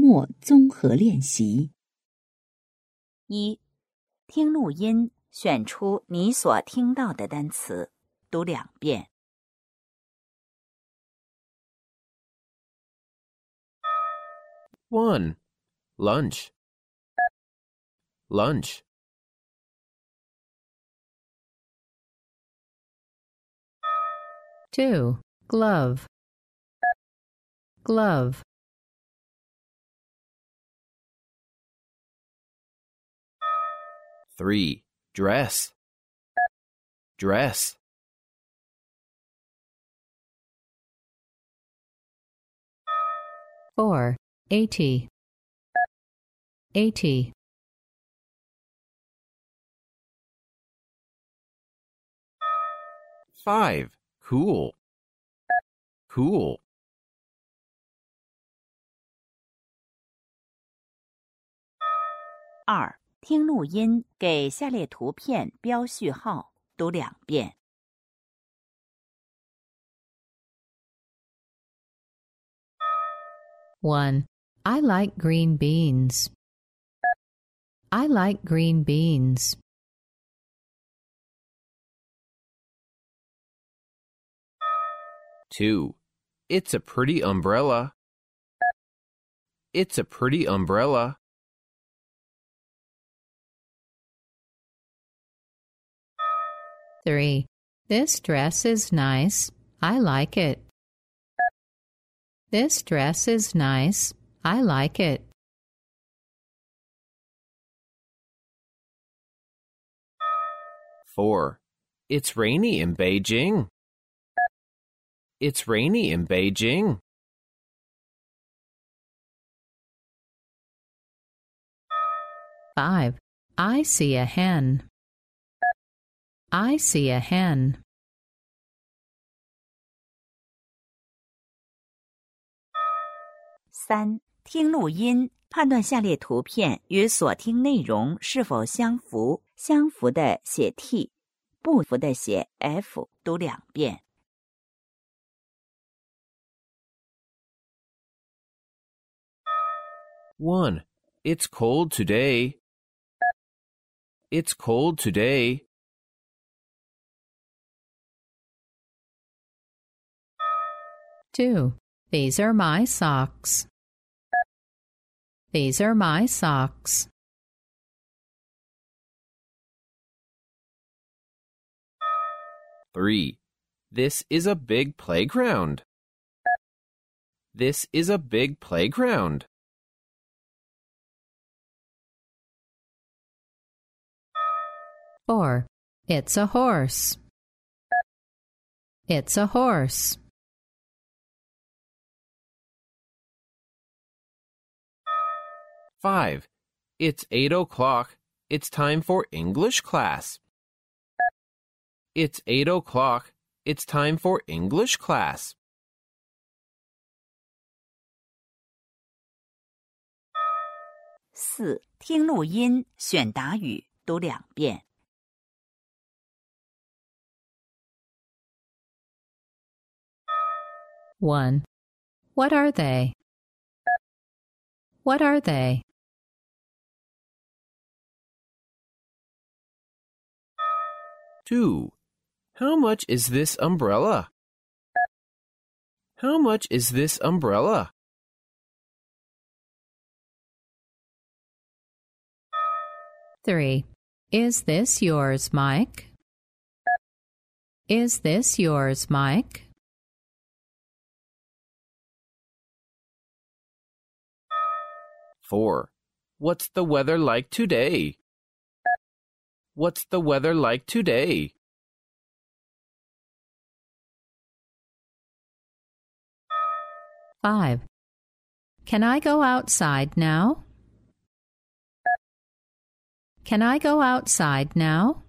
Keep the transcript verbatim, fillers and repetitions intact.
末综合练习。 一、听录音，选出你所听到的单词，读两遍。 One, lunch. Lunch. Two, glove. Glove. Three, dress. Dress. Four, eighty. Eighty. Five, cool. Cool. 二、听录音，给下列图片标序号，读两遍。 One, I like green beans. I like green beans. Two, it's a pretty umbrella. It's a pretty umbrella. Three, this dress is nice. I like it. This dress is nice. I like it. Four, it's rainy in Beijing. It's rainy in Beijing. Five, I see a hen. I see a hen. 三、听录音，判断下列图片与所听内容是否相符，相符的写 T， 不符的写 F， 读两遍。 One, it's cold today. It's cold today. Two, these are my socks. These are my socks. Three, this is a big playground. This is a big playground. Four, it's a horse. It's a horse. Five, it's eight o'clock. It's time for English class. It's eight o'clock. It's time for English class. 四、听录音，选答语，读两遍。 One, what are they? What are they? Two, how much is this umbrella? How much is this umbrella? Three, is this yours, Mike? Is this yours, Mike? Four, what's the weather like today? What's the weather like today? Five, can I go outside now? Can I go outside now?